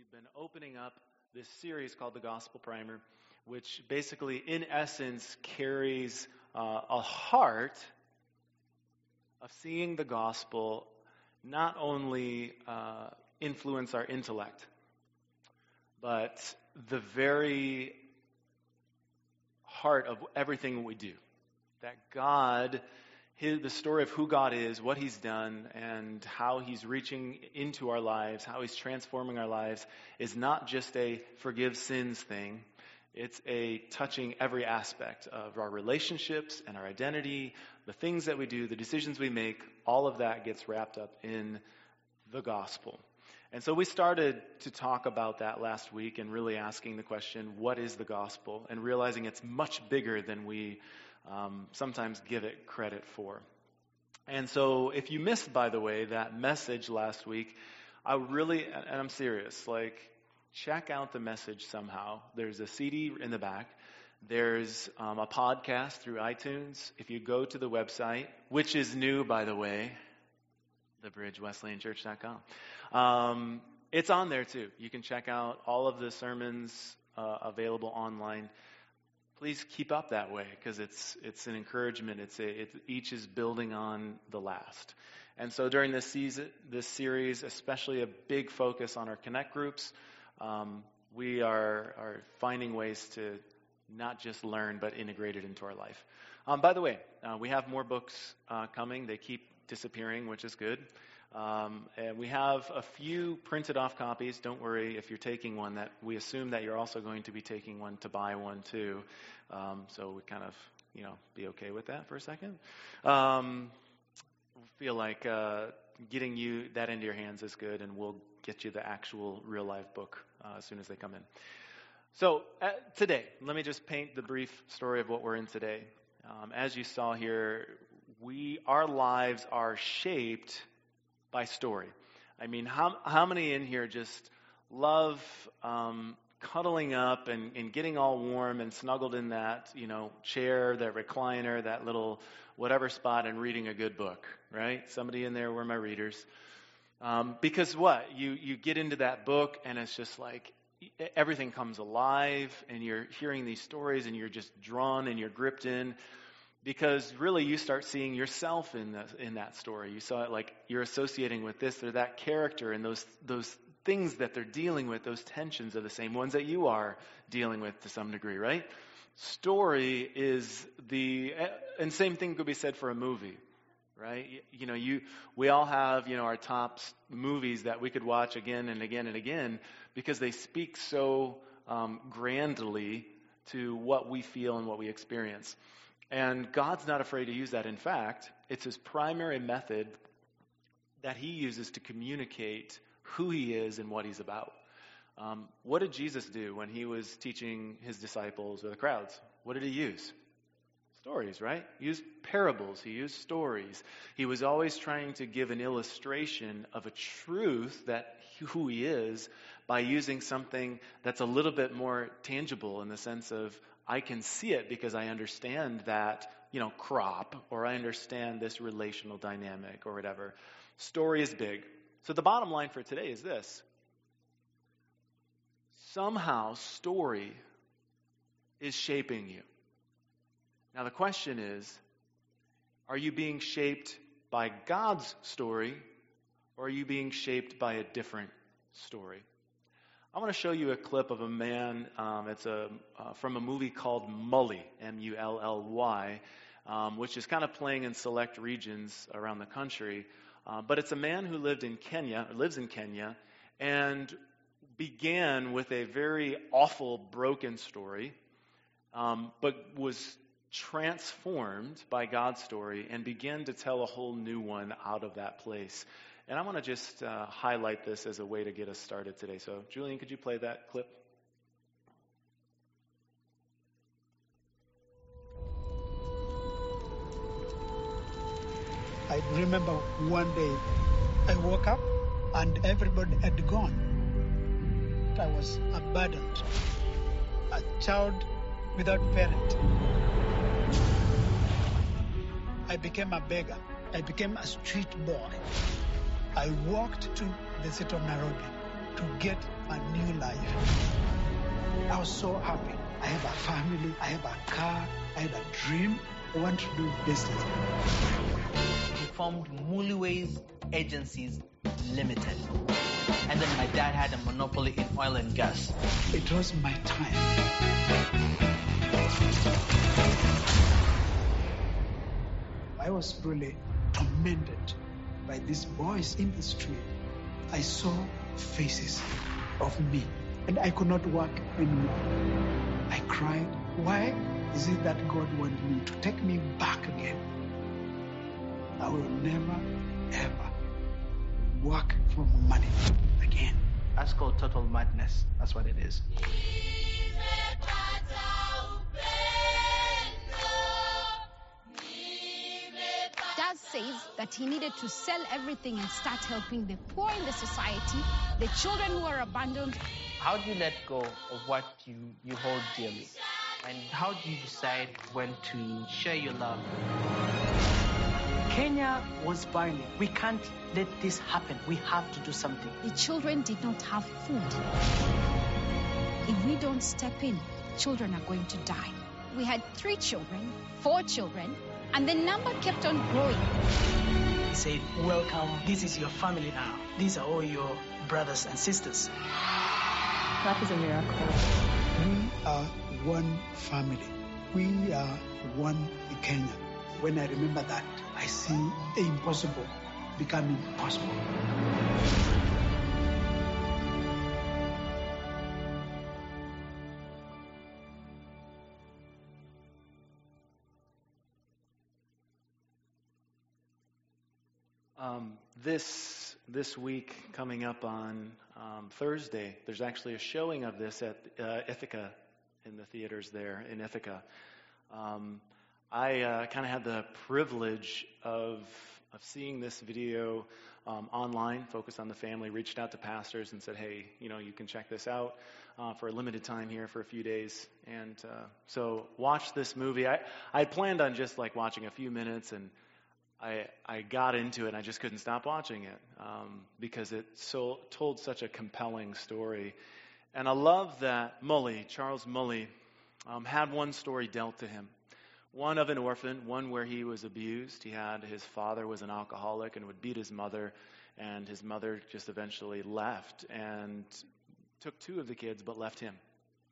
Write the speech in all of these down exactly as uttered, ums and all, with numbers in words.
We've been opening up this series called the Gospel Primer, which basically, in essence, carries uh, a heart of seeing the gospel not only uh, influence our intellect, but the very heart of everything we do. That God, his, the story of who God is, what He's done, and how He's reaching into our lives, how He's transforming our lives, is not just a forgive sins thing. It's a touching every aspect of our relationships and our identity, the things that we do, the decisions we make. All of that gets wrapped up in the gospel. And so we started to talk about that last week and really asking the question, what is the gospel? And realizing it's much bigger than we um, sometimes give it credit for. And so if you missed, by the way, that message last week, I really, and I'm serious, like, check out the message somehow. There's a C D in the back. There's um, a podcast through iTunes. If you go to the website, which is new, by the way, the bridge wesleyan church dot com. Um, it's on there too. You can check out all of the sermons uh, available online. Please keep up that way because it's it's an encouragement. It's a it's, each is building on the last. And so during this season, this series, especially a big focus on our Connect groups. Um, we are are finding ways to not just learn but integrate it into our life. Um, by the way, uh, we have more books uh, coming. They keep disappearing, which is good. Um, and we have a few printed off copies. Don't worry if you're taking one. That we assume that you're also going to be taking one to buy one too. Um, so we kind of, you know, be okay with that for a second. Um, feel like uh, getting you that into your hands is good, and we'll get you the actual real life book uh, as soon as they come in. So uh, today, let me just paint the brief story of what we're in today. Um, as you saw here, we our lives are shaped by story. I mean, how how many in here just love um, cuddling up and, and getting all warm and snuggled in that, you know, chair, that recliner, that little whatever spot, and reading a good book, right? Somebody in there were my readers. Um, because what? You you get into that book and it's just like everything comes alive and you're hearing these stories and you're just drawn and you're gripped in because really you start seeing yourself in the, in that story. You saw it like you're associating with this or that character, and those those things that they're dealing with, those tensions are the same ones that you are dealing with to some degree, right? Story is the, and same thing could be said for a movie. Right? You know, you we all have, you know, our top movies that we could watch again and again and again because they speak so um, grandly to what we feel and what we experience. And God's not afraid to use that. In fact, it's His primary method that He uses to communicate who He is and what He's about. Um, what did Jesus do when He was teaching His disciples or the crowds? What did He use? Stories, right? He used parables. He used stories. He was always trying to give an illustration of a truth that who He is by using something that's a little bit more tangible in the sense of I can see it because I understand that, you know, crop, or I understand this relational dynamic or whatever. Story is big. So the bottom line for today is this. Somehow story is shaping you. Now the question is, are you being shaped by God's story, or are you being shaped by a different story? I want to show you a clip of a man, um, it's a uh, from a movie called Mully, M U L L Y, um, which is kind of playing in select regions around the country. Uh, but it's a man who lived in Kenya, or lives in Kenya, and began with a very awful, broken story, um, but was transformed by God's story and began to tell a whole new one out of that place. And I want to just uh, highlight this as a way to get us started today. So, Julian, could you play that clip? I remember one day I woke up and everybody had gone. I was abandoned, a child without parent. I became a beggar. I became a street boy. I walked to the city of Nairobi to get a new life. I was so happy. I have a family, I have a car, I had a dream. I want to do business. We formed Muliways Agencies Limited. And then my dad had a monopoly in oil and gas. It was my time. I was really tormented by these boys in the street. I saw faces of me, and I could not work anymore. I cried. Why is it that God wanted me to take me back again? I will never, ever work for money again. That's called total madness. That's what it is. Dad says that he needed to sell everything and start helping the poor in the society, the children who are abandoned. How do you let go of what you, you hold dearly? And how do you decide when to share your love? Kenya was burning. We can't let this happen. We have to do something. The children did not have food. If we don't step in, children are going to die. We had three children, four children, and the number kept on growing. He said, welcome, this is your family now. These are all your brothers and sisters. That is a miracle. We are one family. We are one Kenya. When I remember that, I see the impossible becoming possible. Um, this this week, coming up on um, Thursday, there's actually a showing of this at uh, Ithaca, in the theaters there in Ithaca. Um, I uh, kind of had the privilege of of seeing this video um, online, Focus on the Family. Reached out to pastors and said, "Hey, you know, you can check this out uh, for a limited time here for a few days." And uh, so, watch this movie. I I planned on just like watching a few minutes, and I I got into it and I just couldn't stop watching it um, because it so told such a compelling story. And I love that Mully, Charles Mully, um, had one story dealt to him. One of an orphan, one where he was abused. He had his father was an alcoholic and would beat his mother, and his mother just eventually left and took two of the kids but left him.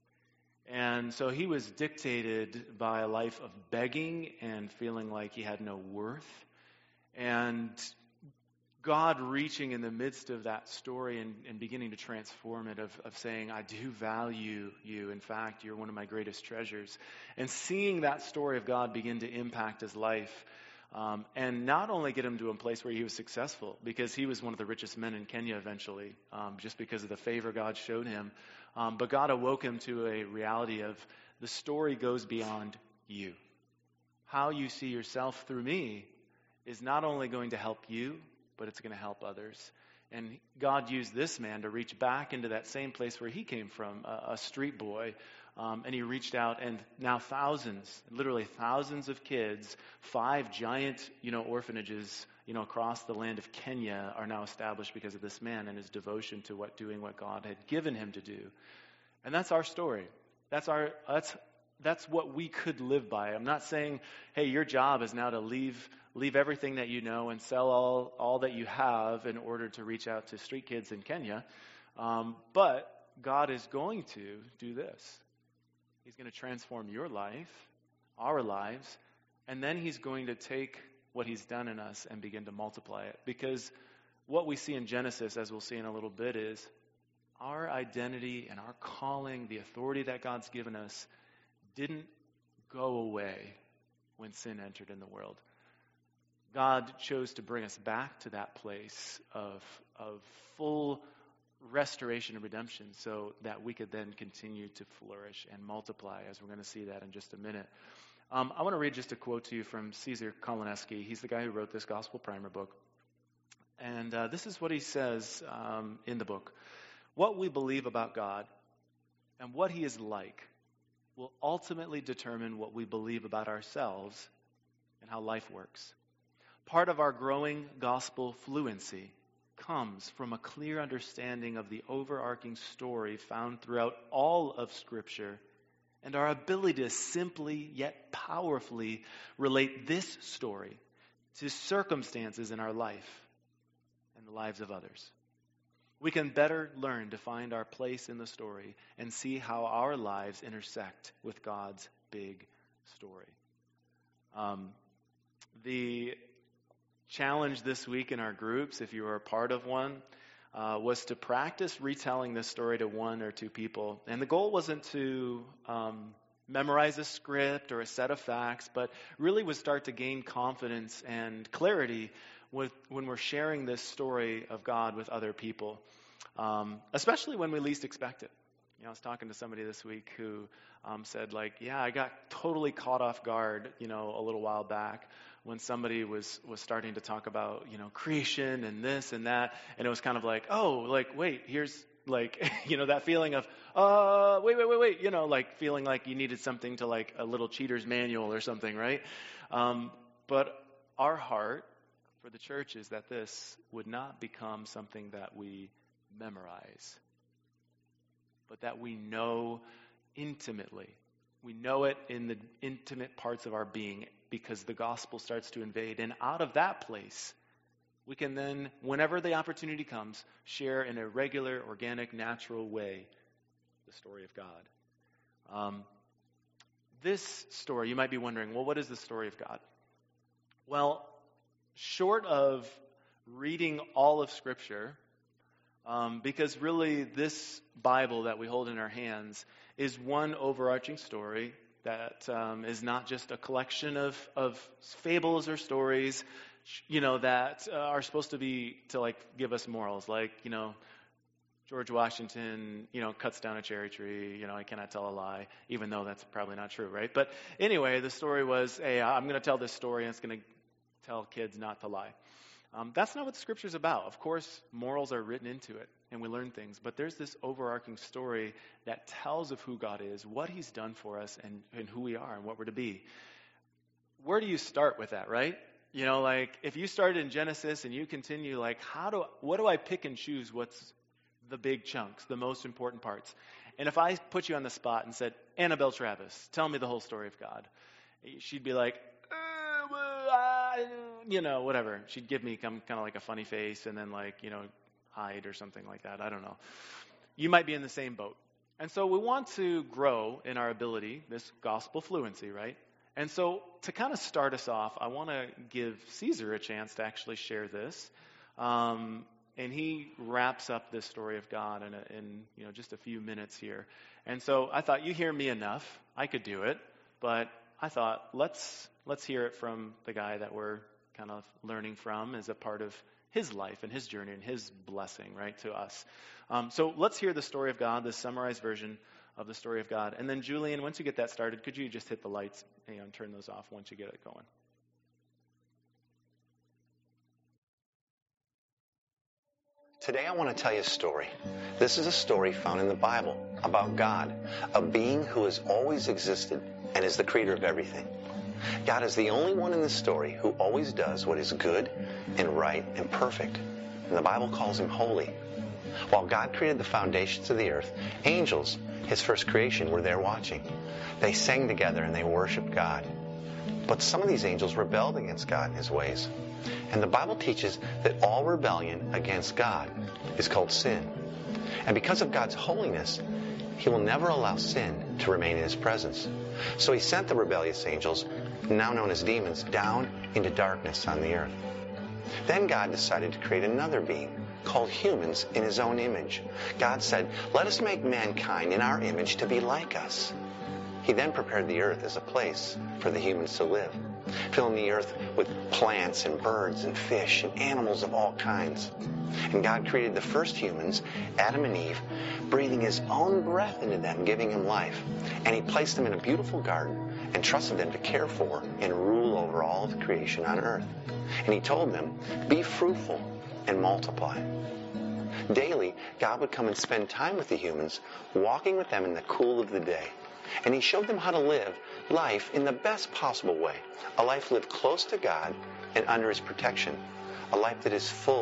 And so he was dictated by a life of begging and feeling like he had no worth. And God reaching in the midst of that story and, and beginning to transform it, of, of saying, I do value you. In fact, you're one of my greatest treasures. And seeing that story of God begin to impact his life, um, and not only get him to a place where he was successful, because he was one of the richest men in Kenya eventually, um, just because of the favor God showed him, um, but God awoke him to a reality of the story goes beyond you. How you see yourself through me is not only going to help you, but it's going to help others. And God used this man to reach back into that same place where he came from, a, a street boy. Um, and he reached out, and now thousands, literally thousands of kids, five giant, you know, orphanages, you know, across the land of Kenya are now established because of this man and his devotion to what doing what God had given him to do. And that's our story. That's our, that's, that's what we could live by. I'm not saying, hey, your job is now to leave leave everything that you know and sell all, all that you have in order to reach out to street kids in Kenya. Um, but God is going to do this. He's going to transform your life, our lives, and then he's going to take what he's done in us and begin to multiply it. Because what we see in Genesis, as we'll see in a little bit, is our identity and our calling, the authority that God's given us, didn't go away when sin entered in the world. God chose to bring us back to that place of, of full restoration and redemption so that we could then continue to flourish and multiply, as we're going to see that in just a minute. Um, I want to read just a quote to you from Caesar Koloneski. He's the guy who wrote this Gospel Primer book. And uh, this is what he says um, in the book. What we believe about God and what he is like will ultimately determine what we believe about ourselves and how life works. Part of our growing gospel fluency comes from a clear understanding of the overarching story found throughout all of Scripture, and our ability to simply yet powerfully relate this story to circumstances in our life and the lives of others. We can better learn to find our place in the story and see how our lives intersect with God's big story. Um, the challenge this week in our groups, if you were a part of one, uh, was to practice retelling this story to one or two people. And the goal wasn't to um, memorize a script or a set of facts, but really was start to gain confidence and clarity with when we're sharing this story of God with other people, um, especially when we least expect it. You know, I was talking to somebody this week who um, said, like, yeah, I got totally caught off guard, you know, a little while back when somebody was, was starting to talk about, you know, creation and this and that. And it was kind of like, oh, like, wait, here's like, you know, that feeling of, uh, wait, wait, wait, wait, you know, like feeling like you needed something to like a little cheater's manual or something, right? Um, but our heart for the church is that this would not become something that we memorize, but that we know intimately. We know it in the intimate parts of our being because the gospel starts to invade. And out of that place, we can then, whenever the opportunity comes, share in a regular, organic, natural way the story of God. Um, this story, you might be wondering, well, what is the story of God? Well, short of reading all of Scripture, Um, because really this Bible that we hold in our hands is one overarching story that um, is not just a collection of, of fables or stories, you know, that uh, are supposed to be to like give us morals. Like, you know, George Washington, you know, cuts down a cherry tree, you know, I cannot tell a lie, even though that's probably not true, right? But anyway, the story was, hey, I'm going to tell this story and it's going to tell kids not to lie. Um, that's not what the Scripture's about. Of course, morals are written into it, and we learn things. But there's this overarching story that tells of who God is, what He's done for us, and, and who we are, and what we're to be. Where do you start with that, right? You know, like, if you started in Genesis and you continue, like, how do, what do I pick and choose what's the big chunks, the most important parts? And if I put you on the spot and said, Annabelle Travis, tell me the whole story of God, she'd be like, uh, well, I, you know, whatever. She'd give me kind of like a funny face and then like, you know, hide or something like that. I don't know. You might be in the same boat. And so we want to grow in our ability, this gospel fluency, right? And so to kind of start us off, I want to give Caesar a chance to actually share this. Um, and he wraps up this story of God in, a, in you know just a few minutes here. And so I thought, you hear me enough. I could do it. But I thought, let's let's hear it from the guy that we're kind of learning from as a part of his life and his journey and his blessing, right, to us. Um, so let's hear the story of God, this summarized version of the story of God. And then, Julian, once you get that started, could you just hit the lights you know, and turn those off once you get it going? Today I want to tell you a story. This is a story found in the Bible about God, a being who has always existed and is the creator of everything. God is the only one in the story who always does what is good and right and perfect. And the Bible calls him holy. While God created the foundations of the earth, angels, his first creation, were there watching. They sang together and they worshiped God. But some of these angels rebelled against God and his ways. And the Bible teaches that all rebellion against God is called sin. And because of God's holiness, he will never allow sin to remain in his presence. So he sent the rebellious angels, now known as demons, down into darkness on the earth. Then God decided to create another being called humans in his own image. God said, let us make mankind in our image to be like us. He then prepared the earth as a place for the humans to live, filling the earth with plants and birds and fish and animals of all kinds. And God created the first humans, Adam and Eve, breathing his own breath into them, giving them life. And he placed them in a beautiful garden and trusted them to care for and rule over all of creation on earth. And he told them, be fruitful and multiply. Daily, God would come and spend time with the humans, walking with them in the cool of the day. And he showed them how to live life in the best possible way. A life lived close to God and under his protection. A life that is full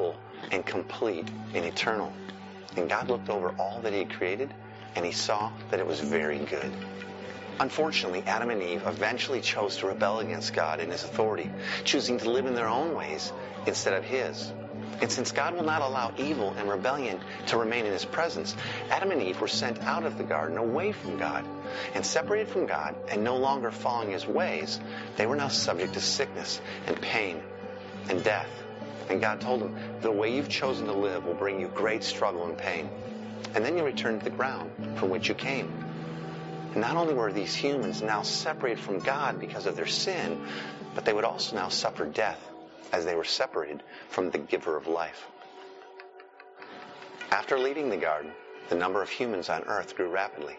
and complete and eternal. And God looked over all that he had created, and he saw that it was very good. Unfortunately, Adam and Eve eventually chose to rebel against God and his authority, choosing to live in their own ways instead of his. And since God will not allow evil and rebellion to remain in his presence, Adam and Eve were sent out of the garden away from God. And separated from God and no longer following his ways, they were now subject to sickness and pain and death. And God told them, the way you've chosen to live will bring you great struggle and pain. And then you return to the ground from which you came. And not only were these humans now separated from God because of their sin, but they would also now suffer death as they were separated from the giver of life. After leaving the garden, the number of humans on earth grew rapidly.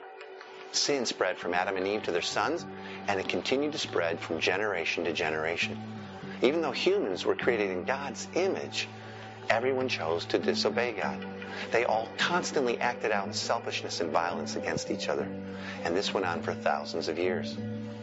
Sin spread from Adam and Eve to their sons, and it continued to spread from generation to generation. Even though humans were created in God's image, everyone chose to disobey God. They all constantly acted out in selfishness and violence against each other, and this went on for thousands of years.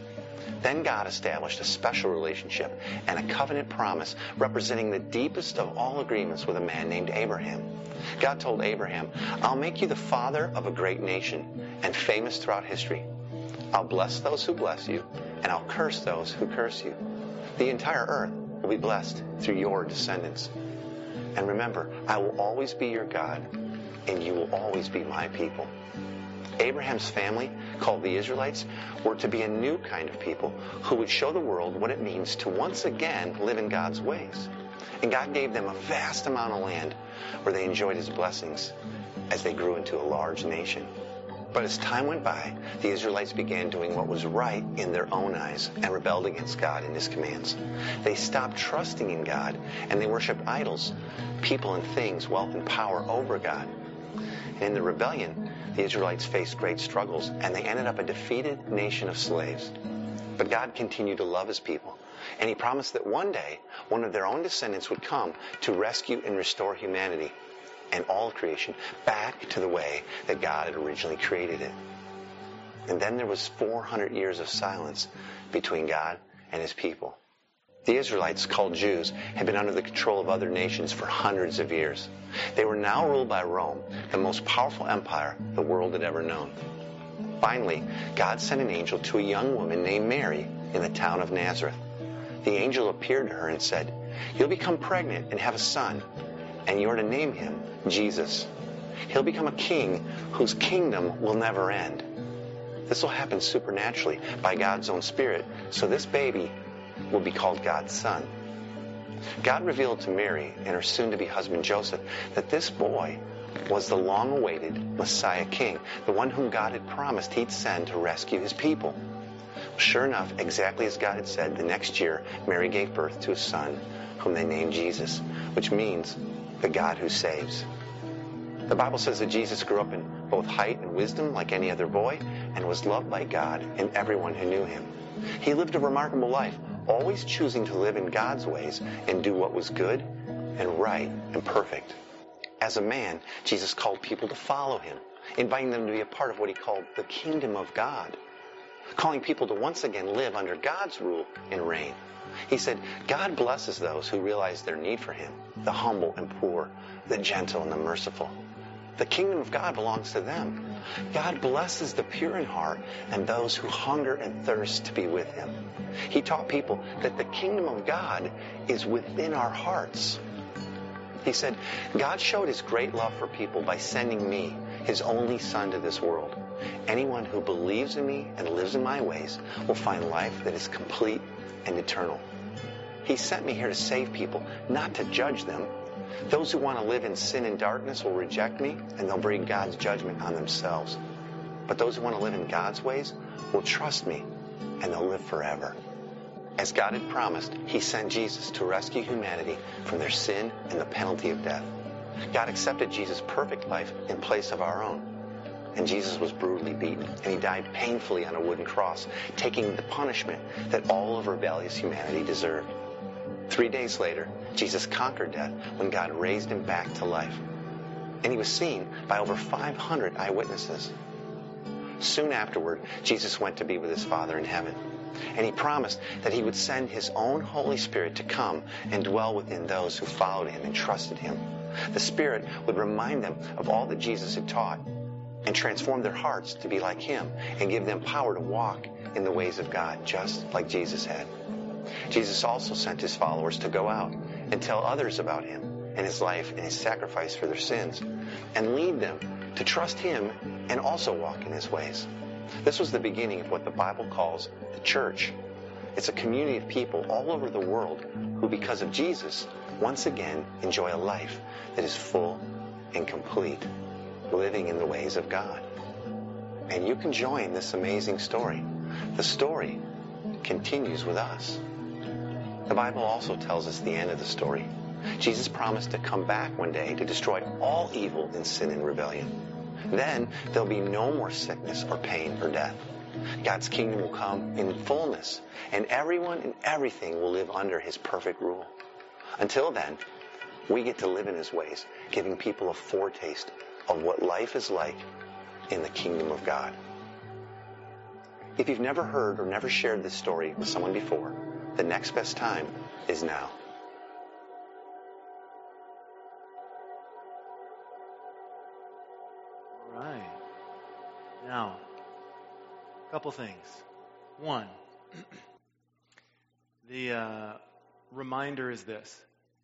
Then God established a special relationship and a covenant promise representing the deepest of all agreements with a man named Abraham. God told Abraham, I'll make you the father of a great nation and famous throughout history. I'll bless those who bless you, and I'll curse those who curse you. The entire earth will be blessed through your descendants. And remember, I will always be your God, and you will always be my people. Abraham's family, called the Israelites, were to be a new kind of people who would show the world what it means to once again live in God's ways. And God gave them a vast amount of land where they enjoyed his blessings as they grew into a large nation. But as time went by, the Israelites began doing what was right in their own eyes and rebelled against God and his commands. They stopped trusting in God, and they worshiped idols, people and things, wealth and power over God. And in the rebellion, the Israelites faced great struggles, and they ended up a defeated nation of slaves. But God continued to love his people, and he promised that one day, one of their own descendants would come to rescue and restore humanity and all of creation back to the way that God had originally created it. And then there was four hundred years of silence between God and his people. The Israelites, called Jews, had been under the control of other nations for hundreds of years. They were now ruled by Rome, the most powerful empire the world had ever known. Finally, God sent an angel to a young woman named Mary in the town of Nazareth. The angel appeared to her and said, You'll become pregnant and have a son, and you are to name him Jesus. He'll become a king whose kingdom will never end. This will happen supernaturally by God's own Spirit, so this baby will be called God's son. God revealed to Mary and her soon-to-be husband Joseph that this boy was the long-awaited Messiah King, the one whom God had promised he'd send to rescue his people. Sure enough, exactly as God had said, the next year, Mary gave birth to a son whom they named Jesus, which means the God who saves. The Bible says that Jesus grew up in both height and wisdom like any other boy and was loved by God and everyone who knew him. He lived a remarkable life, always choosing to live in God's ways and do what was good and right and perfect. As a man, Jesus called people to follow him, inviting them to be a part of what he called the kingdom of God, calling people to once again live under God's rule and reign. He said, God blesses those who realize their need for him, the humble and poor, the gentle and the merciful. The kingdom of God belongs to them. God blesses the pure in heart and those who hunger and thirst to be with him. He taught people that the kingdom of God is within our hearts. He said, God showed his great love for people by sending me, his only son, to this world. Anyone who believes in me and lives in my ways will find life that is complete and eternal. He sent me here to save people, not to judge them. Those who want to live in sin and darkness will reject me, and they'll bring God's judgment on themselves. But those who want to live in God's ways will trust me, and they'll live forever. As God had promised, he sent Jesus to rescue humanity from their sin and the penalty of death. God accepted Jesus' perfect life in place of our own. And Jesus was brutally beaten, and he died painfully on a wooden cross, taking the punishment that all of rebellious humanity deserved. Three days later, Jesus conquered death when God raised him back to life. And he was seen by over five hundred eyewitnesses. Soon afterward, Jesus went to be with his Father in heaven. And he promised that he would send his own Holy Spirit to come and dwell within those who followed him and trusted him. The Spirit would remind them of all that Jesus had taught and transform their hearts to be like Him and give them power to walk in the ways of God, just like Jesus had. Jesus also sent His followers to go out and tell others about Him and His life and His sacrifice for their sins, and lead them to trust Him and also walk in His ways. This was the beginning of what the Bible calls the church. It's a community of people all over the world who, because of Jesus, once again enjoy a life that is full and complete, living in the ways of God. And you can join this amazing story. The story continues with us. The Bible also tells us the end of the story. Jesus promised to come back one day to destroy all evil and sin and rebellion. Then there'll be no more sickness or pain or death. God's kingdom will come in fullness, and everyone and everything will live under His perfect rule. Until then, we get to live in His ways, giving people a foretaste of what life is like in the kingdom of God. If you've never heard or never shared this story with someone before, the next best time is now. All right. Now, a couple things. One, the uh, reminder is this.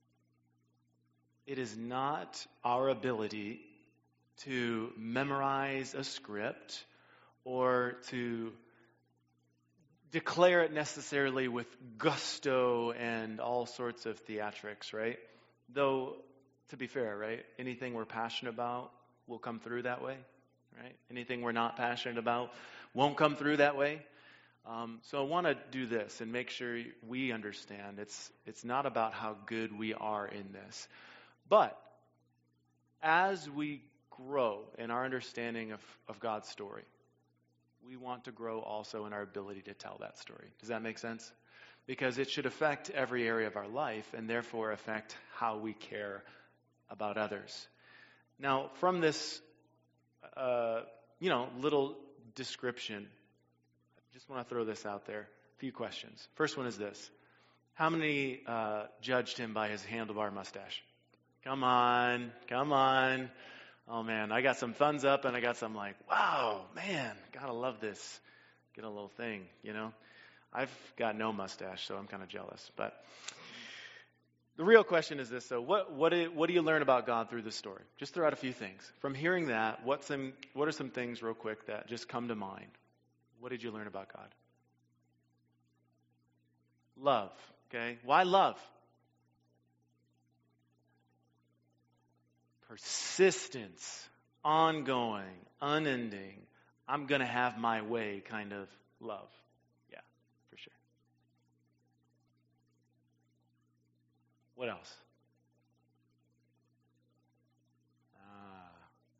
It is not our ability to memorize a script or to declare it necessarily with gusto and all sorts of theatrics, right? Though, to be fair, right, anything we're passionate about will come through that way, right? Anything we're not passionate about won't come through that way. Um, so I want to do this and make sure we understand it's it's not about how good we are in this. But as we grow in our understanding of, of God's story, we want to grow also in our ability to tell that story. Does that make sense? Because it should affect every area of our life and therefore affect how we care about others. Now, from this, uh, you know, little description, I just want to throw this out there. A few questions. First one is this. How many uh, judged him by his handlebar mustache? Come on, come on. Oh, man, I got some thumbs up and I got some like, wow, man, gotta love this. Get a little thing, you know. I've got no mustache, so I'm kind of jealous. But the real question is this, though. What, what, do, what do you learn about God through this story? Just throw out a few things. From hearing that, what's some, what are some things real quick that just come to mind? What did you learn about God? Love, okay? Why love? Persistence, ongoing, unending, I'm going to have my way kind of love. Yeah, for sure. What else? Ah.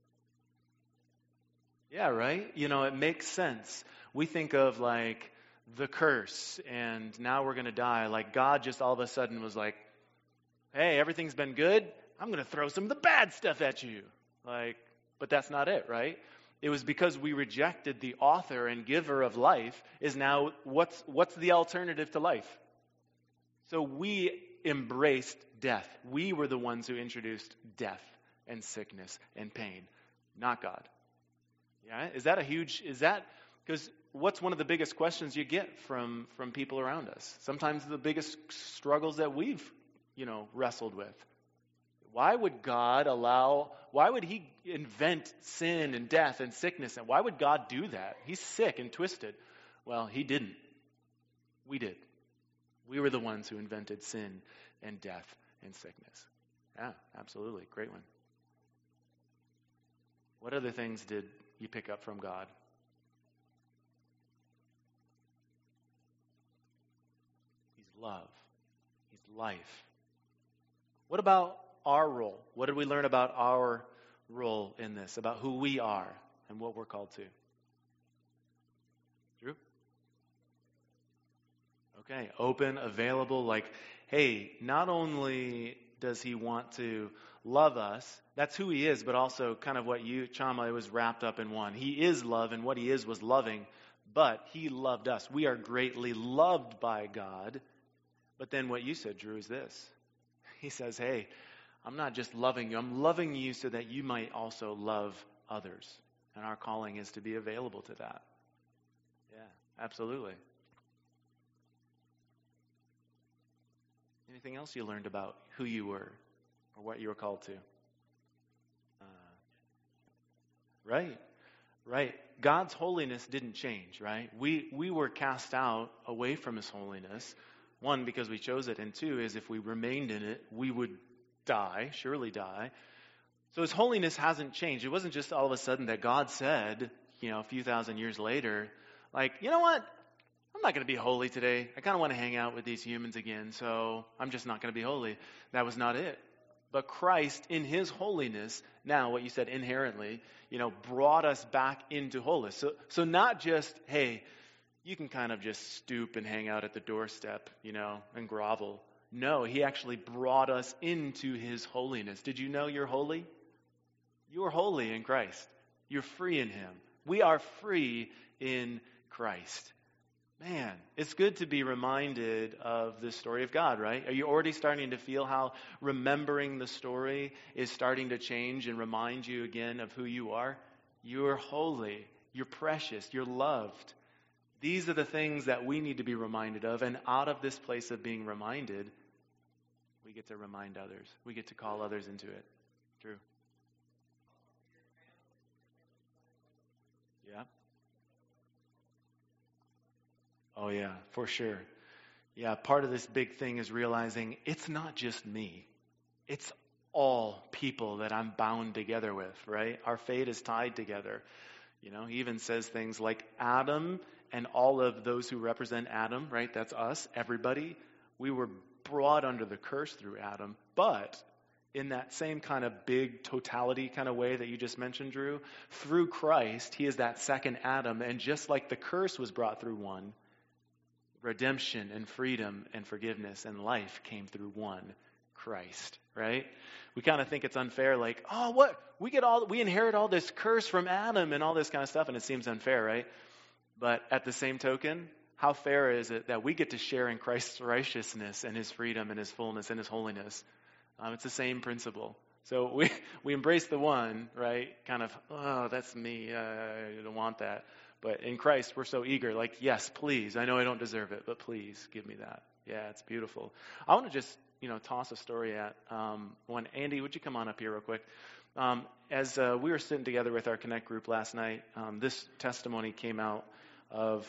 Yeah, right? You know, it makes sense. We think of like the curse and now we're going to die. Like God just all of a sudden was like, hey, everything's been good. I'm going to throw some of the bad stuff at you. Like, but that's not it, right? It was because we rejected the author and giver of life is now what's what's the alternative to life? So we embraced death. We were the ones who introduced death and sickness and pain, not God. Yeah, is that a huge, is that, because what's one of the biggest questions you get from, from people around us? Sometimes the biggest struggles that we've, you know, wrestled with. Why would God allow, why would He invent sin and death and sickness? And why would God do that? He's sick and twisted. Well, He didn't. We did. We were the ones who invented sin and death and sickness. Yeah, absolutely. Great one. What other things did you pick up from God? He's love. He's life. What about our role? What did we learn about our role in this? About who we are and what we're called to? Drew? Okay, open, available, like, hey, not only does He want to love us, that's who He is, but also kind of what you, Chama, it was wrapped up in one. He is love, and what He is was loving, but He loved us. We are greatly loved by God. But then what you said, Drew, is this. He says, hey, I'm not just loving you. I'm loving you so that you might also love others. And our calling is to be available to that. Yeah, absolutely. Anything else you learned about who you were or what you were called to? Uh, right, right. God's holiness didn't change, right? We we were cast out away from his holiness. One, because we chose it, and two, is if we remained in it, we would die, surely die. So his holiness hasn't changed. It wasn't just all of a sudden that God said, you know, a few thousand years later, like, you know what? I'm not going to be holy today. I kind of want to hang out with these humans again, so I'm just not going to be holy. That was not it. But Christ, in his holiness, now what you said inherently, you know, brought us back into holiness. So, so not just, hey, you can kind of just stoop and hang out at the doorstep, you know, and grovel. No, he actually brought us into his holiness. Did you know you're holy? You are holy in Christ. You're free in him. We are free in Christ. Man, it's good to be reminded of the story of God, right? Are you already starting to feel how remembering the story is starting to change and remind you again of who you are? You are holy. You're precious. You're loved. These are the things that we need to be reminded of. And out of this place of being reminded, we get to remind others. We get to call others into it. True. Yeah. Oh, yeah, for sure. Yeah, part of this big thing is realizing it's not just me. It's all people that I'm bound together with, right? Our fate is tied together. You know, he even says things like Adam and all of those who represent Adam, right? That's us, everybody. We were brought under the curse through Adam. But in that same kind of big totality kind of way that you just mentioned, Drew, through Christ, he is that second Adam. And just like the curse was brought through one, redemption and freedom and forgiveness and life came through one, Christ, right? We kind of think it's unfair, like, oh, what? We get all, we inherit all this curse from Adam and all this kind of stuff, and it seems unfair, right? But at the same token, how fair is it that we get to share in Christ's righteousness and his freedom and his fullness and his holiness? Um, it's the same principle. So we we embrace the one, right? Kind of, oh, that's me. Uh, I don't want that. But in Christ, we're so eager, like, yes, please. I know I don't deserve it, but please give me that. Yeah, it's beautiful. I want to just, you know, toss a story at um, one. Andy, would you come on up here real quick? Um, as uh, we were sitting together with our Connect group last night, um, this testimony came out of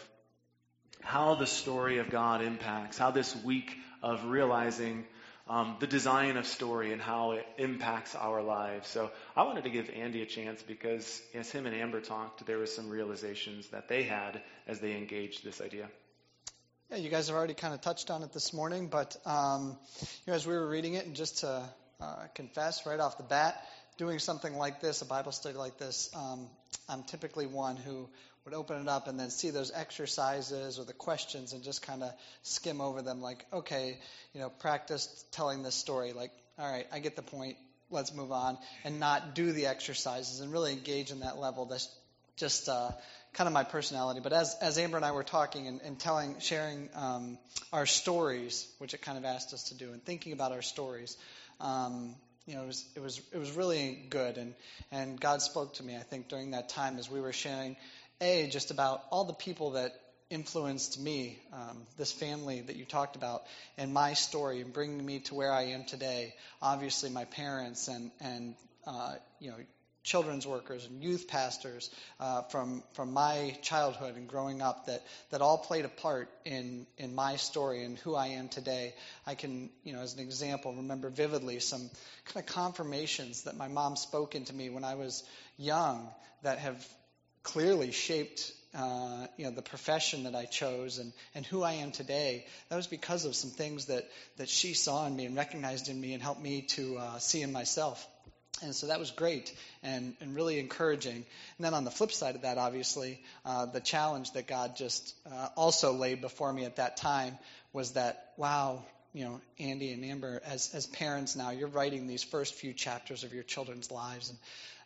how the story of God impacts, how this week of realizing Um, the design of story and how it impacts our lives. So I wanted to give Andy a chance because as him and Amber talked, there was some realizations that they had as they engaged this idea. Yeah, you guys have already kind of touched on it this morning, but um, you know, as we were reading it, and just to uh, confess right off the bat, doing something like this, a Bible study like this, um, I'm typically one who would open it up and then see those exercises or the questions and just kind of skim over them like, okay, you know, practice telling this story. Like, all right, I get the point. Let's move on, and not do the exercises and really engage in that level. That's just uh, kind of my personality. But as as Amber and I were talking and, and telling, sharing um, our stories, which it kind of asked us to do, and thinking about our stories, um, you know, it was it was it was really good. And and God spoke to me, I think, during that time as we were sharing. A, just about all the people that influenced me, um, this family that you talked about, and my story, and bringing me to where I am today. Obviously, my parents and and uh, you know, children's workers and youth pastors uh, from from my childhood and growing up that that all played a part in in my story and who I am today. I can, you know, as an example, remember vividly some kind of confirmations that my mom spoke into me when I was young that have clearly shaped uh, you know, the profession that I chose and, and who I am today. That was because of some things that, that she saw in me and recognized in me and helped me to uh, see in myself. And so that was great and, and really encouraging. And then on the flip side of that, obviously, uh, the challenge that God just uh, also laid before me at that time was that, wow, you know, Andy and Amber, as as parents now, you're writing these first few chapters of your children's lives. And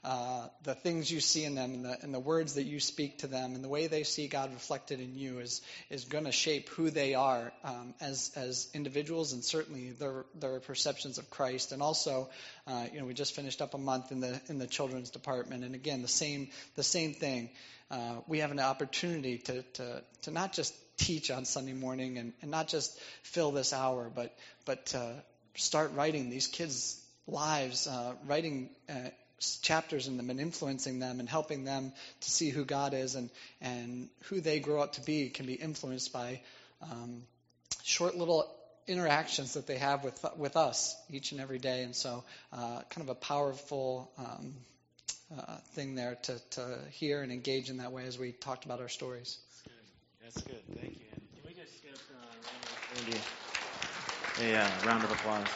uh, the things you see in them and the, and the words that you speak to them and the way they see God reflected in you is is going to shape who they are um, as as individuals and certainly their their perceptions of Christ. And also, uh, you know, we just finished up a month in the in the children's department, and again, the same the same thing. Uh, we have an opportunity to to to not just teach on Sunday morning and, and not just fill this hour, but but uh, start writing these kids' lives, uh, writing uh, chapters in them and influencing them and helping them to see who God is and, and who they grow up to be can be influenced by um, short little interactions that they have with with us each and every day. And so uh, kind of a powerful um, uh, thing there to, to hear and engage in that way as we talked about our stories. That's good. Thank you. And can we just give uh, Randy a yeah, round of applause?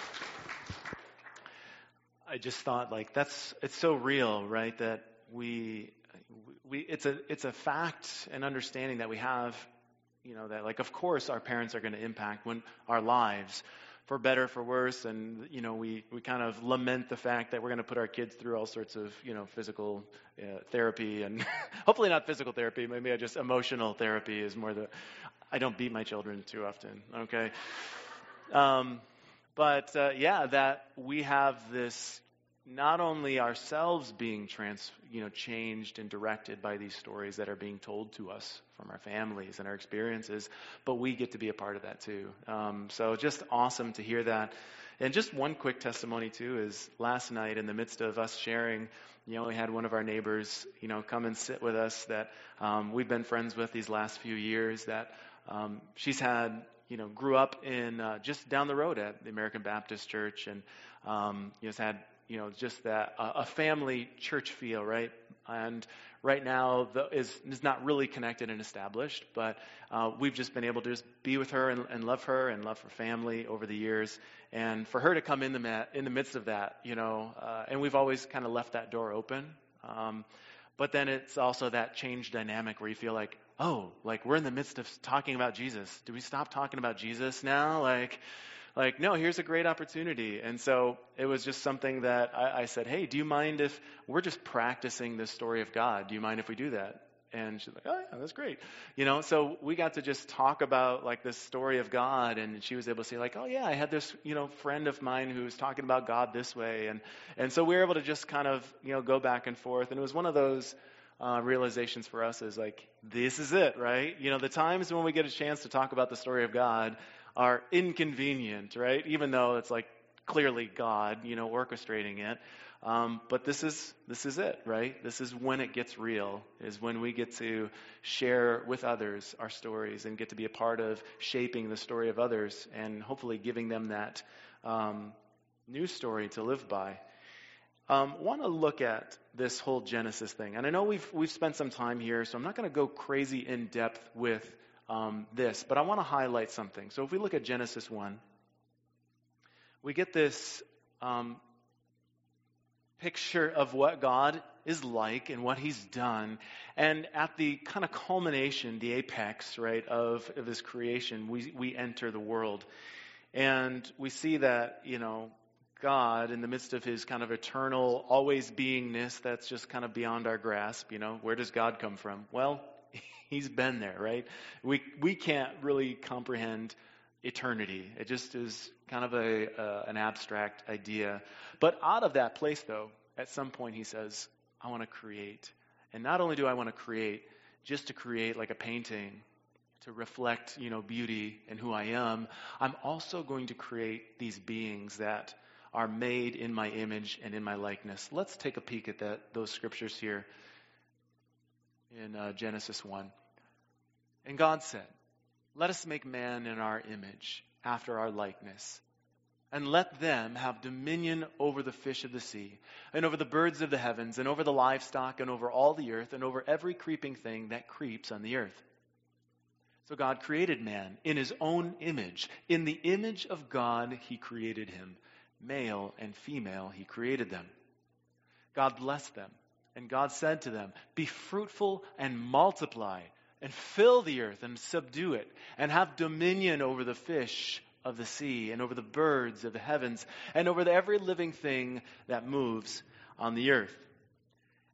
I just thought, like, that's it's so real, right? That we we it's a it's a fact and understanding that we have, you know, that like of course our parents are going to impact when our lives, for better, for worse, and you know we we kind of lament the fact that we're going to put our kids through all sorts of you know physical uh, therapy and hopefully not physical therapy, maybe I just emotional therapy is more the. I don't beat my children too often, okay. Um, But, uh, yeah, that we have this, not only ourselves being trans, you know, changed and directed by these stories that are being told to us from our families and our experiences, but we get to be a part of that too. Um, so just awesome to hear that. And just one quick testimony too is last night in the midst of us sharing, you know, we had one of our neighbors, you know, come and sit with us that um, we've been friends with these last few years that um, she's had... you know, grew up in uh, just down the road at the American Baptist Church, and um, you know, has had you know just that uh, a family church feel, right? And right now the, is is not really connected and established, but uh, we've just been able to just be with her and, and love her and love her family over the years, and for her to come in the mat, in the midst of that, you know, uh, and we've always kind of left that door open. Um, But then it's also that change dynamic where you feel like, oh, like we're in the midst of talking about Jesus. Do we stop talking about Jesus now? Like, like no, here's a great opportunity. And so it was just something that I, I said, hey, do you mind if we're just practicing this story of God? Do you mind if we do that? And she's like, oh, yeah, that's great. You know, so we got to just talk about like this story of God, and she was able to say like, oh yeah, I had this, you know, friend of mine who was talking about God this way. And, and so we were able to just kind of, you know, go back and forth. And it was one of those uh, realizations for us is like, this is it, right? You know, the times when we get a chance to talk about the story of God are inconvenient, right? Even though it's like clearly God, you know, orchestrating it. Um, but this is this is it, right? This is when it gets real, is when we get to share with others our stories and get to be a part of shaping the story of others and hopefully giving them that um, new story to live by. Um, want to look at this whole Genesis thing, and I know we've we've spent some time here, so I'm not going to go crazy in depth with um, this, but I want to highlight something. So if we look at Genesis one, we get this. Um, picture of what God is like and what he's done. And at the kind of culmination, the apex, right, of, of his creation, we, we enter the world. And we see that, you know, God, in the midst of his kind of eternal, always beingness, that's just kind of beyond our grasp, you know, where does God come from? Well, he's been there, right? We, we can't really comprehend eternity. It just is kind of a uh, an abstract idea. But out of that place, though, at some point he says, I want to create. And not only do I want to create, just to create like a painting, to reflect, you know, beauty and who I am, I'm also going to create these beings that are made in my image and in my likeness. Let's take a peek at that those scriptures here in uh, Genesis one. And God said, let us make man in our image, after our likeness, and let them have dominion over the fish of the sea, and over the birds of the heavens, and over the livestock, and over all the earth, and over every creeping thing that creeps on the earth. So God created man in his own image. In the image of God, he created him. Male and female, he created them. God blessed them, and God said to them, be fruitful and multiply, and fill the earth and subdue it, and have dominion over the fish of the sea, and over the birds of the heavens, and over the every living thing that moves on the earth.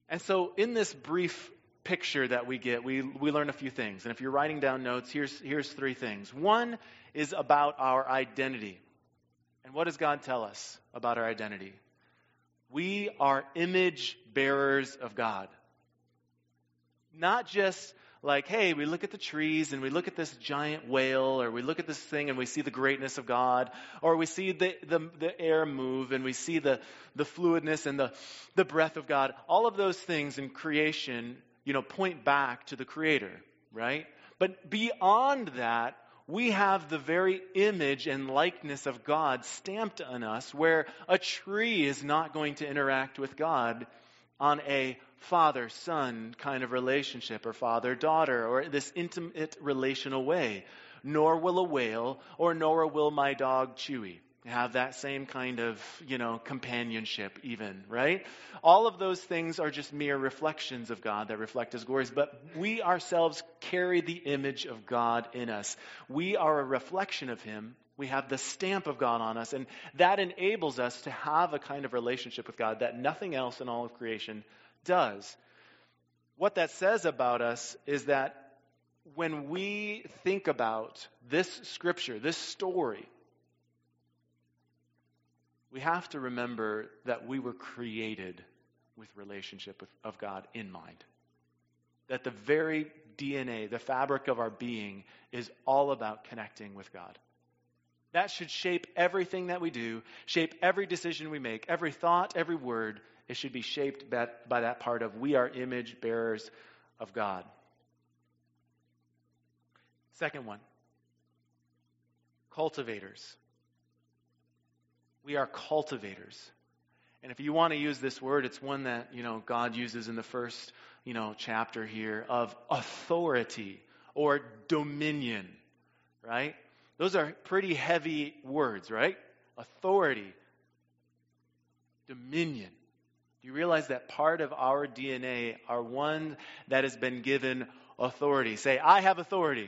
And so in this brief picture that we get, we, we learn a few things. And if you're writing down notes, here's, here's three things. One is about our identity. And what does God tell us about our identity? We are image bearers of God. Not just like, hey, we look at the trees and we look at this giant whale, or we look at this thing and we see the greatness of God, or we see the, the, the air move and we see the, the fluidness and the, the breath of God. All of those things in creation, you know, point back to the Creator, right? But beyond that, we have the very image and likeness of God stamped on us, where a tree is not going to interact with God on a father-son kind of relationship, or father-daughter, or this intimate relational way. Nor will a whale, or nor will my dog Chewy have that same kind of, you know, companionship even, right? All of those things are just mere reflections of God that reflect His glories, but we ourselves carry the image of God in us. We are a reflection of Him. We have the stamp of God on us, and that enables us to have a kind of relationship with God that nothing else in all of creation does. What that says about us is that when we think about this scripture, this story, we have to remember that we were created with relationship with, of God in mind. That the very D N A, the fabric of our being, is all about connecting with God. That should shape everything that we do, shape every decision we make, every thought, every word. It should be shaped by, by that part of we are image bearers of God. Second one, cultivators. We are cultivators. And if you want to use this word, it's one that, you know, God uses in the first, you know, chapter here of authority or dominion, right? Those are pretty heavy words, right? Authority, dominion. Do you realize that part of our D N A are one that has been given authority? Say, I have authority.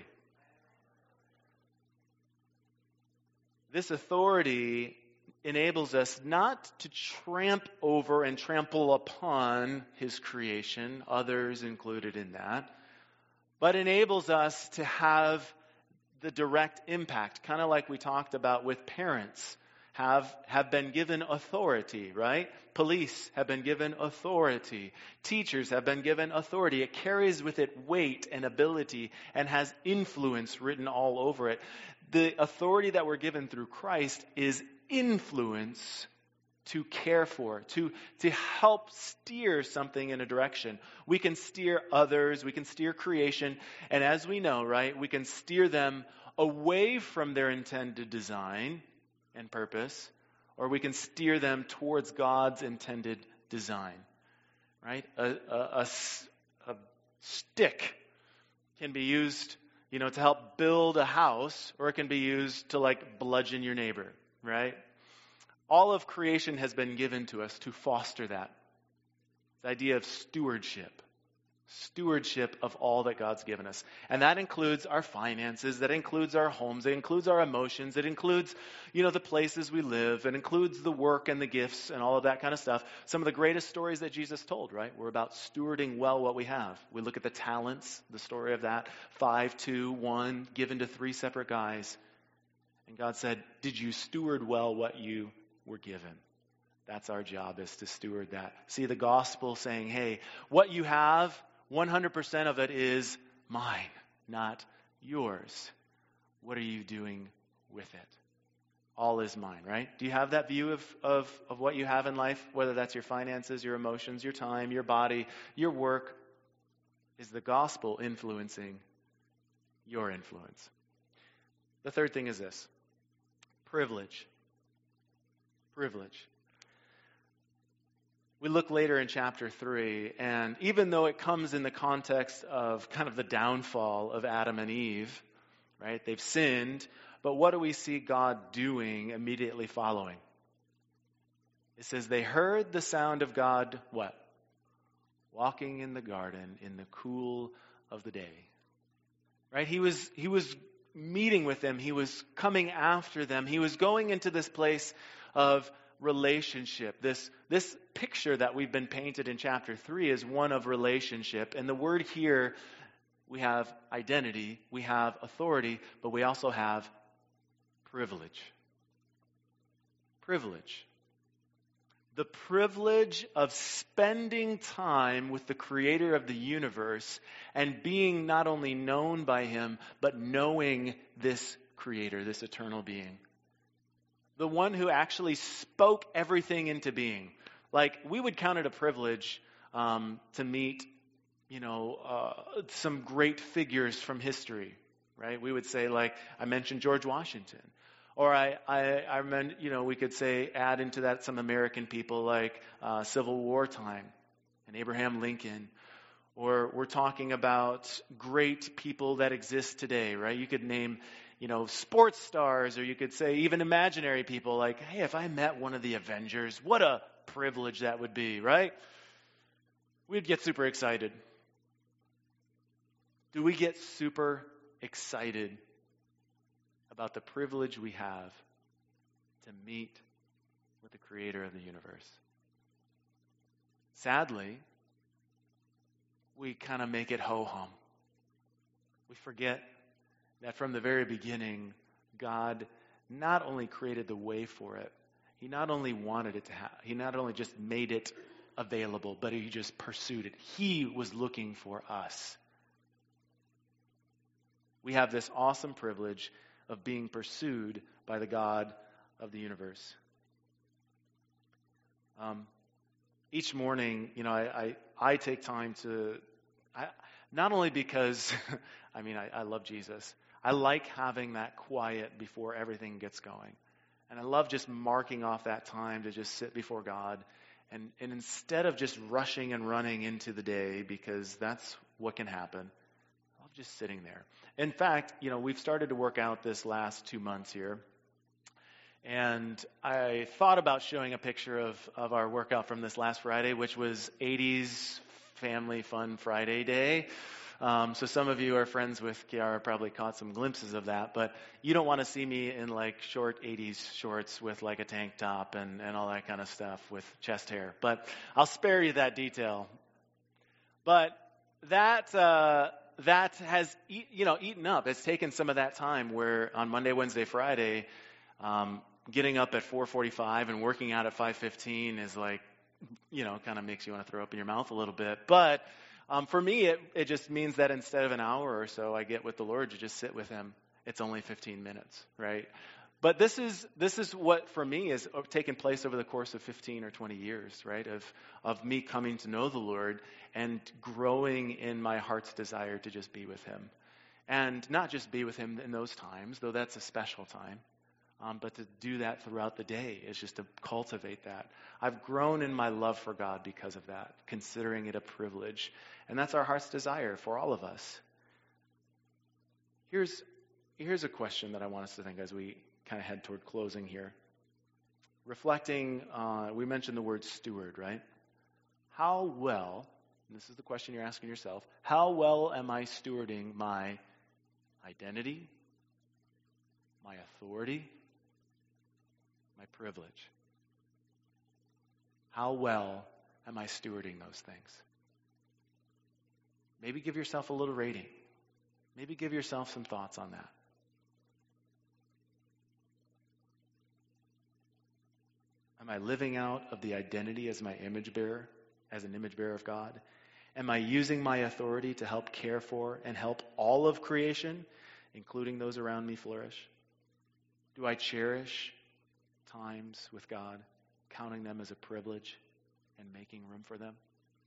This authority enables us not to tramp over and trample upon His creation, others included in that, but enables us to have the direct impact, kind of like we talked about with parents, have, have been given authority, right? Police have been given authority. Teachers have been given authority. It carries with it weight and ability and has influence written all over it. The authority that we're given through Christ is influence to care for, to, to help steer something in a direction. We can steer others, we can steer creation, and as we know, right, we can steer them away from their intended design and purpose, or we can steer them towards God's intended design, right? A, a, a, a stick can be used, you know, to help build a house, or it can be used to like bludgeon your neighbor, right? All of creation has been given to us to foster that. The idea of stewardship. Stewardship of all that God's given us. And that includes our finances, that includes our homes, it includes our emotions, it includes, you know, the places we live, it includes the work and the gifts and all of that kind of stuff. Some of the greatest stories that Jesus told, right, were about stewarding well what we have. We look at the talents, the story of that, five, two, one, given to three separate guys. And God said, did you steward well what you were given? That's our job, is to steward that. See the gospel saying, hey, what you have, one hundred percent of it is mine, not yours. What are you doing with it? All is mine, right? Do you have that view of, of, of what you have in life? Whether that's your finances, your emotions, your time, your body, your work. Is the gospel influencing your influence? The third thing is this. Privilege. Privilege. We look later in chapter three, and even though it comes in the context of kind of the downfall of Adam and Eve, right? They've sinned, but what do we see God doing immediately following? It says they heard the sound of God, what? Walking in the garden in the cool of the day. Right? He was he was meeting with them. He was coming after them. He was going into this place of relationship. This, this picture that we've been painted in chapter three is one of relationship. And the word here, we have identity, we have authority, but we also have privilege. Privilege. The privilege of spending time with the creator of the universe and being not only known by him, but knowing this creator, this eternal being. The one who actually spoke everything into being. Like, we would count it a privilege um, to meet, you know, uh, some great figures from history, right? We would say, like, I mentioned George Washington. Or I, I, I meant, you know, we could say, add into that some American people like uh, Civil War time and Abraham Lincoln. Or we're talking about great people that exist today, right? You could name, you know, sports stars, or you could say even imaginary people like, hey, if I met one of the Avengers, what a privilege that would be, right? We'd get super excited. Do we get super excited about the privilege we have to meet with the creator of the universe? Sadly, we kind of make it ho-hum. We forget that from the very beginning, God not only created the way for it, he not only wanted it to have, he not only just made it available, but he just pursued it. He was looking for us. We have this awesome privilege of being pursued by the God of the universe. Um, each morning, you know, I, I, I take time to, I, not only because, I mean, I, I love Jesus. I like having that quiet before everything gets going. And I love just marking off that time to just sit before God. And, and instead of just rushing and running into the day, because that's what can happen, I love just sitting there. In fact, you know, we've started to work out this last two months here. And I thought about showing a picture of, of our workout from this last Friday, which was eighties Family Fun Friday Day. Um, so some of you are friends with Kiara, probably caught some glimpses of that. But you don't want to see me in like short eighties shorts with like a tank top and, and all that kind of stuff with chest hair. But I'll spare you that detail. But that... Uh, That has, you know, eaten up. It's taken some of that time where on Monday, Wednesday, Friday, um, getting up at four forty-five and working out at five fifteen is like, you know, kind of makes you want to throw up in your mouth a little bit. But um, for me, it, it just means that instead of an hour or so I get with the Lord to just sit with him, it's only fifteen minutes, right? But this is this is what, for me, has taken place over the course of fifteen or twenty years, right, of, of me coming to know the Lord and growing in my heart's desire to just be with him. And not just be with him in those times, though that's a special time, um, but to do that throughout the day is just to cultivate that. I've grown in my love for God because of that, considering it a privilege. And that's our heart's desire for all of us. Here's, here's a question that I want us to think as we kind of head toward closing here. Reflecting, uh, we mentioned the word steward, right? How well, and this is the question you're asking yourself, how well am I stewarding my identity, my authority, my privilege? How well am I stewarding those things? Maybe give yourself a little rating. Maybe give yourself some thoughts on that. Am I living out of the identity as my image bearer, as an image bearer of God? Am I using my authority to help care for and help all of creation, including those around me, flourish? Do I cherish times with God, counting them as a privilege and making room for them?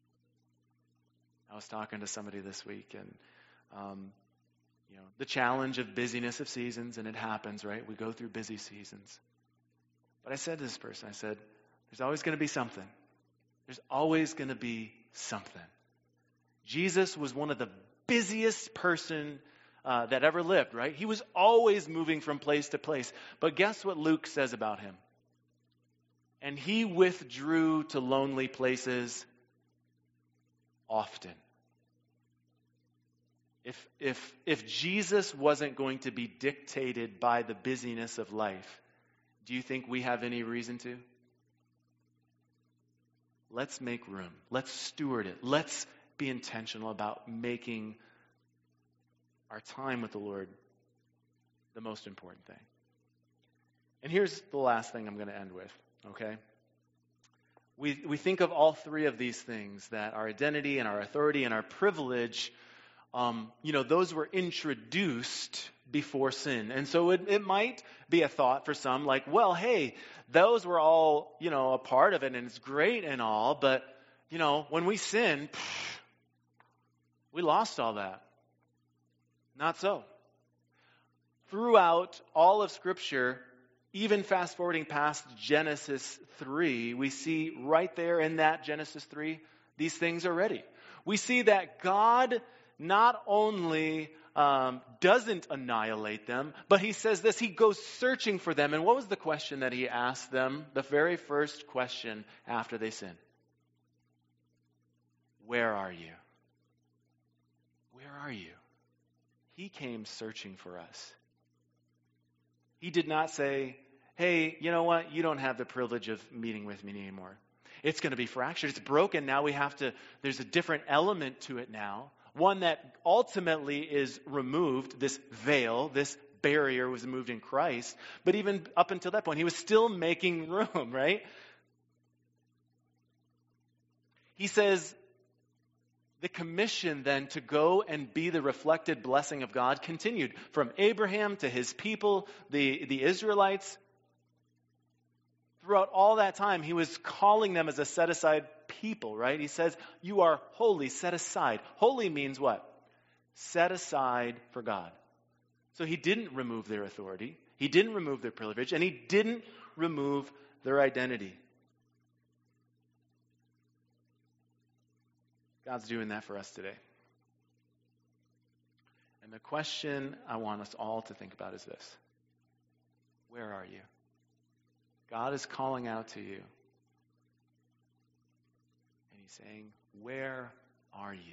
I was talking to somebody this week, and um, you know, the challenge of busyness of seasons, and it happens, right? We go through busy seasons. But I said to this person, I said, there's always going to be something. There's always going to be something. Jesus was one of the busiest person uh, that ever lived, right? He was always moving from place to place. But guess what Luke says about him? And he withdrew to lonely places often. If, if, if Jesus wasn't going to be dictated by the busyness of life, do you think we have any reason to? let's make room. Let's steward it. Let's be intentional about making our time with the Lord the most important thing. And here's the last thing I'm going to end with, okay? We we think of all three of these things, that our identity and our authority and our privilege, um, you know, those were introduced before sin. And so it, it might be a thought for some like, well, hey, those were all, you know, a part of it and it's great and all, but, you know, when we sin, pff, we lost all that. Not so. Throughout all of Scripture, even fast forwarding past Genesis three, we see right there in that Genesis three, these things are ready. We see that God not only um, doesn't annihilate them, but he says this, he goes searching for them. And what was the question that he asked them? The very first question after they sin. Where are you? Where are you? He came searching for us. He did not say, hey, you know what? You don't have the privilege of meeting with me anymore. It's going to be fractured. It's broken. Now we have to, there's a different element to it now. One that ultimately is removed. This veil, this barrier was removed in Christ. But even up until that point, he was still making room, right? He says, the commission then to go and be the reflected blessing of God continued from Abraham to his people, the, the Israelites. Throughout all that time, he was calling them as a set-aside people, right? He says, you are holy, set aside. Holy means what? Set aside for God. So he didn't remove their authority. He didn't remove their privilege. And he didn't remove their identity. God's doing that for us today. And the question I want us all to think about is this. Where are you? God is calling out to you. And he's saying, where are you?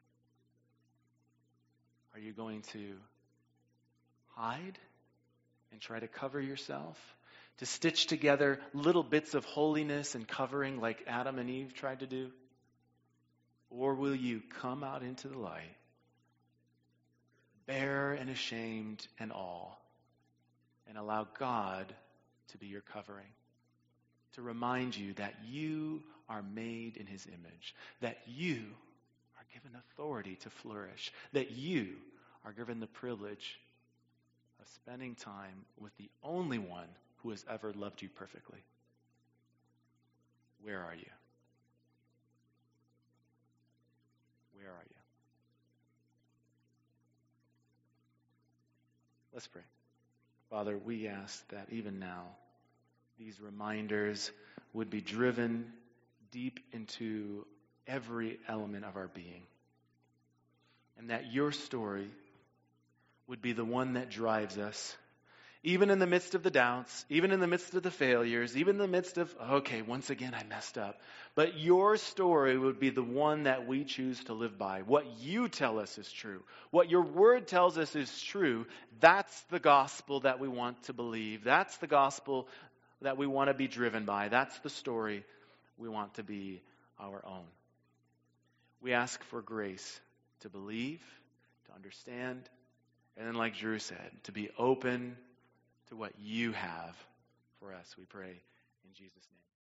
Are you going to hide and try to cover yourself? To stitch together little bits of holiness and covering like Adam and Eve tried to do? Or will you come out into the light, bare and ashamed and all, and allow God to be your covering, to remind you that you are made in his image, that you are given authority to flourish, that you are given the privilege of spending time with the only one who has ever loved you perfectly. Where are you? Where are you? Let's pray. Father, we ask that even now, these reminders would be driven deep into every element of our being. And that your story would be the one that drives us. Even in the midst of the doubts, even in the midst of the failures, even in the midst of, okay, once again I messed up. But your story would be the one that we choose to live by. What you tell us is true. What your word tells us is true. That's the gospel that we want to believe. That's the gospel that we want to be driven by. That's the story we want to be our own. We ask for grace to believe, to understand, and then like Drew said, to be open to what you have for us, we pray in Jesus' name.